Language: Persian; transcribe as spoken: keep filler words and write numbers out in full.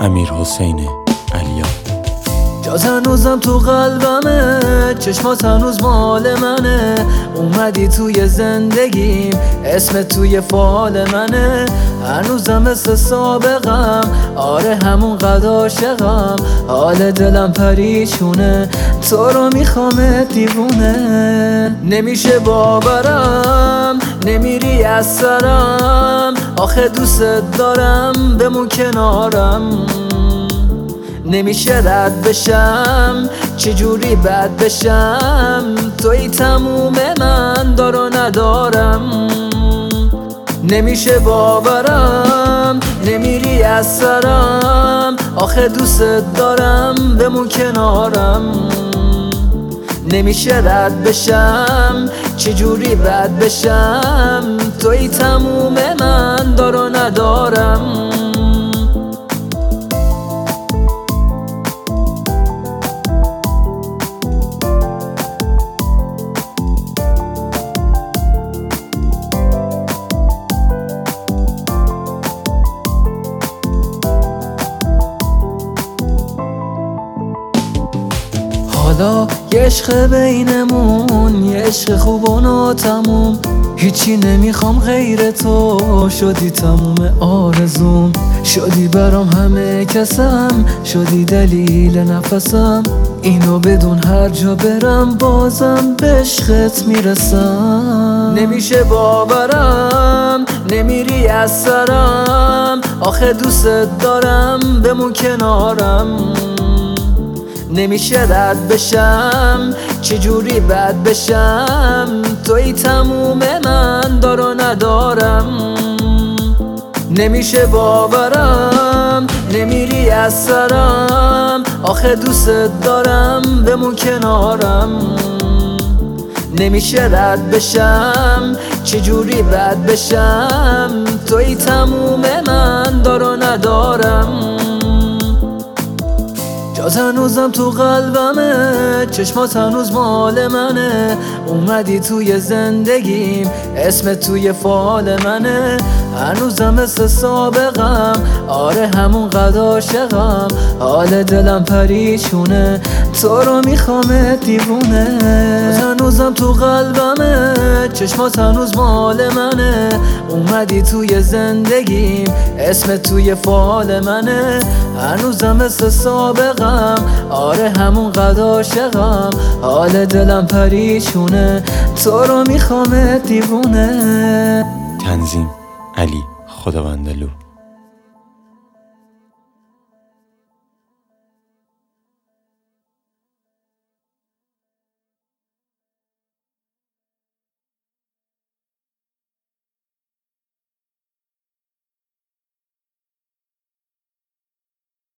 امیرحسین علیان. جات هنوزم تو قلبمه، چشمات هنوز مال منه. اومدی توی زندگیم، اسم توی فال منه. هنوزم مثل سابقم، آره همون قد عاشقم. حال دلم پریشونه، تو رو میخوام دیوونه. نمیشه باورم، نمیری از سرم. آخه دوست دارم، بمون کنارم. نمیشه رد بشم، چجوری بد بشم. توی تموم من، دار و ندارم. نمیشه باورم، نمیری از سرم. آخه دوست دارم، بمون کنارم. نمیشه رد بشم، چجوری بد بشم. توی تموم من، دار و ندارم. حالا یه عشق بینمون، یه عشق خوب و ناتموم. هیچی نمیخوام غیر تو، شدی تموم آرزوم. شدی برام همه کسم، شدی دلیل نفسم. اینو بدون هر جا برم، بازم به عشقت میرسم. نمیشه باورم، نمیری از سرم. آخه دوست دارم، بمون کنارم. نمیشه رد بشم، چجوری بد بشم. توی تموم من، دار و ندارم. نمیشه باورم، نمیری از سرم. آخه دوست دارم، بمون کنارم. نمیشه رد بشم، چجوری بد بشم. توی تموم من، دار و ندارم. جات هنوزم تو قلبمه، چشمات هنوز مال منه. اومدی توی زندگیم، اسم توی فال منه. هنوزم مثل سابقم، آره همون قد عاشقم. حال دلم پریشونه، تو رو میخوام دیوونه. جات هنوزم تو قلبمه، چشمات هنوز مال منه. اومدی توی زندگیم، اسم توی فال منه. هنوزم مثل سابقم، آره همون قد عاشقم. حال دلم پریشونه، تو رو میخوام دیوونه. تنظیم علی خداوندلو.